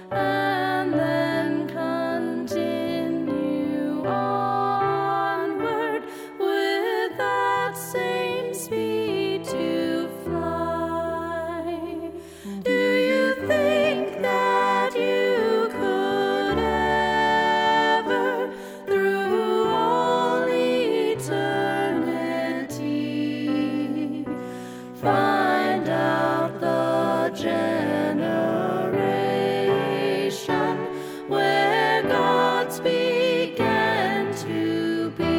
and then continue onward with that same speed to fly. Do you think that you could ever, through all eternity, find out the generation where gods began to be?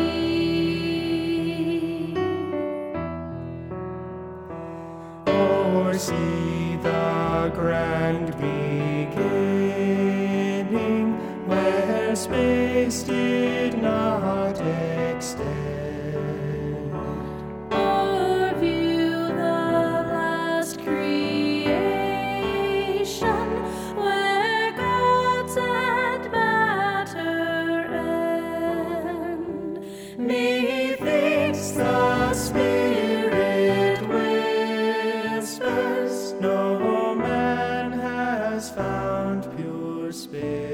Or see the grand beginning where space did not extend? Or view the last creation where gods and matter end? Methinks the Spirit whispers, No man has found pure space.